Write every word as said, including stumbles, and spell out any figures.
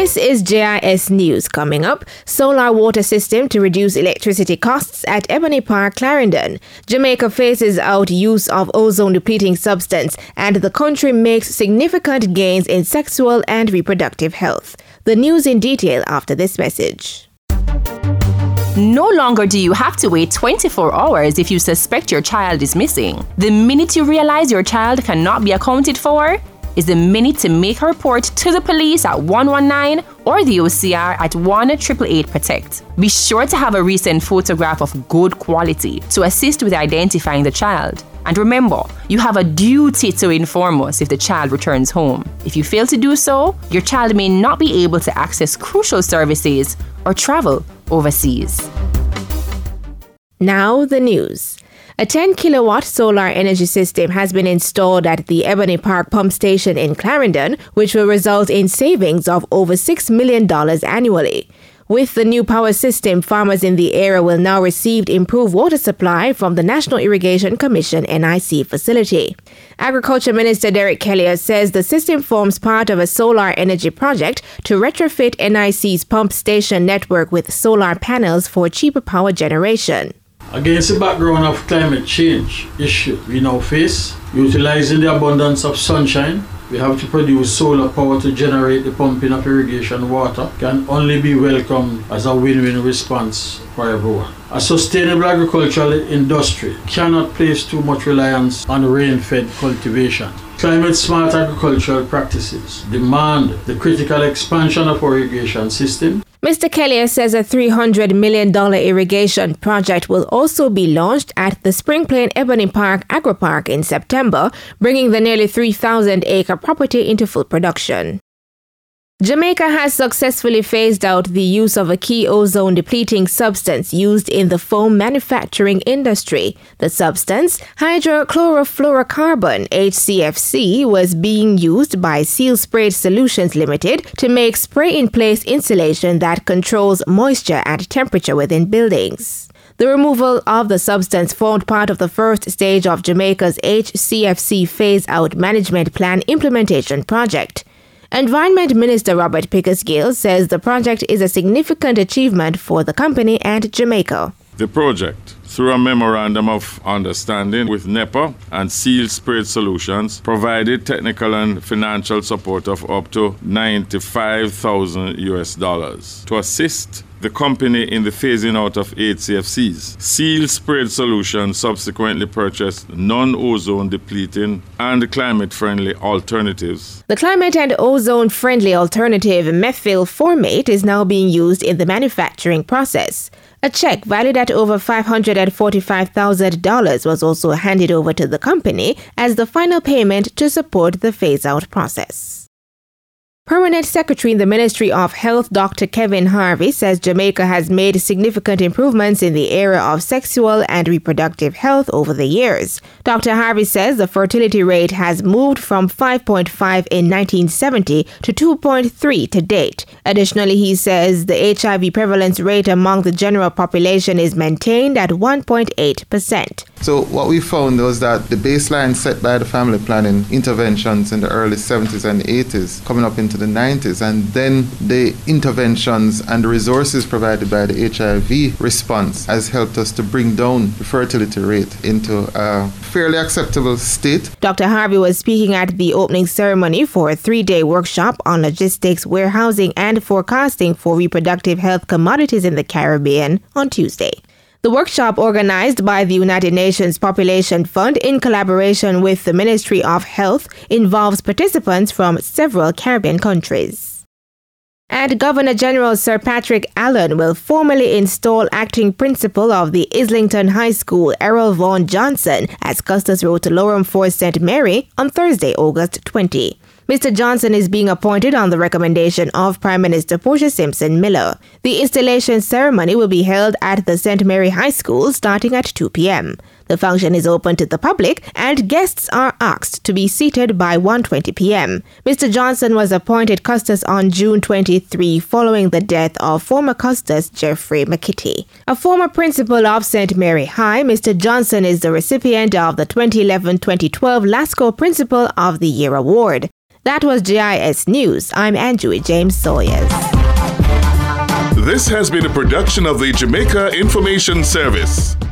This is J I S News. Coming up, solar water system to reduce electricity costs at Ebony Park, Clarendon. Jamaica phases out use of ozone-depleting substance, and the country makes significant gains in sexual and reproductive health. The news in detail after this message. No longer do you have to wait twenty-four hours if you suspect your child is missing. The minute you realize your child cannot be accounted for is the minute to make a report to the police at one one nine or the O C R at one eight eight eight protect. Be sure to have a recent photograph of good quality to assist with identifying the child. And remember, you have a duty to inform us if the child returns home. If you fail to do so, your child may not be able to access crucial services or travel overseas. Now the news. A ten kilowatt solar energy system has been installed at the Ebony Park pump station in Clarendon, which will result in savings of over six million dollars annually. With the new power system, farmers in the area will now receive improved water supply from the National Irrigation Commission N I C facility. Agriculture Minister Derek Kelly says the system forms part of a solar energy project to retrofit N I C's pump station network with solar panels for cheaper power generation. Against the background of climate change issue we now face, utilizing the abundance of sunshine, we have to produce solar power to generate the pumping of irrigation water can only be welcomed as a win-win response for everyone. A sustainable agricultural industry cannot place too much reliance on rain-fed cultivation. Climate-smart agricultural practices demand the critical expansion of our irrigation system. Mister Kelly says a three hundred million dollars irrigation project will also be launched at the Spring Plain Ebony Park Agri Park in September, bringing the nearly three thousand acre property into full production. Jamaica has successfully phased out the use of a key ozone-depleting substance used in the foam manufacturing industry. The substance, hydrochlorofluorocarbon, H C F C, was being used by Seal Sprayed Solutions Limited to make spray-in-place insulation that controls moisture and temperature within buildings. The removal of the substance formed part of the first stage of Jamaica's H C F C phase-out management plan implementation project. Environment Minister Robert Pickersgill says the project is a significant achievement for the company and Jamaica. The project, through a memorandum of understanding with NEPA and Seal Sprayed Solutions, provided technical and financial support of up to ninety-five thousand U S dollars to assist the company in the phasing out of H C F Cs. Seal Sprayed Solutions subsequently purchased non-ozone depleting and climate-friendly alternatives. The climate and ozone-friendly alternative methyl formate is now being used in the manufacturing process. A check valued at over five hundred forty-five thousand dollars was also handed over to the company as the final payment to support the phase-out process. Permanent Secretary in the Ministry of Health, Doctor Kevin Harvey, says Jamaica has made significant improvements in the area of sexual and reproductive health over the years. Doctor Harvey says the fertility rate has moved from five point five in nineteen seventy to two point three to date. Additionally, he says the H I V prevalence rate among the general population is maintained at one point eight percent. So what we found was that the baseline set by the family planning interventions in the early seventies and eighties, coming up into the nineties, and then the interventions and the resources provided by the H I V response has helped us to bring down the fertility rate into a fairly acceptable state. Doctor Harvey was speaking at the opening ceremony for a three-day workshop on logistics, warehousing, and forecasting for reproductive health commodities in the Caribbean on Tuesday. The workshop, organized by the United Nations Population Fund in collaboration with the Ministry of Health, involves participants from several Caribbean countries. And Governor General Sir Patrick Allen will formally install acting principal of the Islington High School, Errol Vaughan Johnson, as Custis Road to Lorem for Saint Mary on Thursday, August twentieth. Mister Johnson is being appointed on the recommendation of Prime Minister Portia Simpson Miller. The installation ceremony will be held at the Saint Mary High School starting at two p.m. The function is open to the public and guests are asked to be seated by one twenty p.m. Mister Johnson was appointed Custis on June twenty-third following the death of former Custis Jeffrey McKitty. A former principal of Saint Mary High, Mister Johnson is the recipient of the twenty eleven twenty twelve LASCO Principal of the Year Award. That was J I S News. I'm Andrew James Sawyers. This has been a production of the Jamaica Information Service.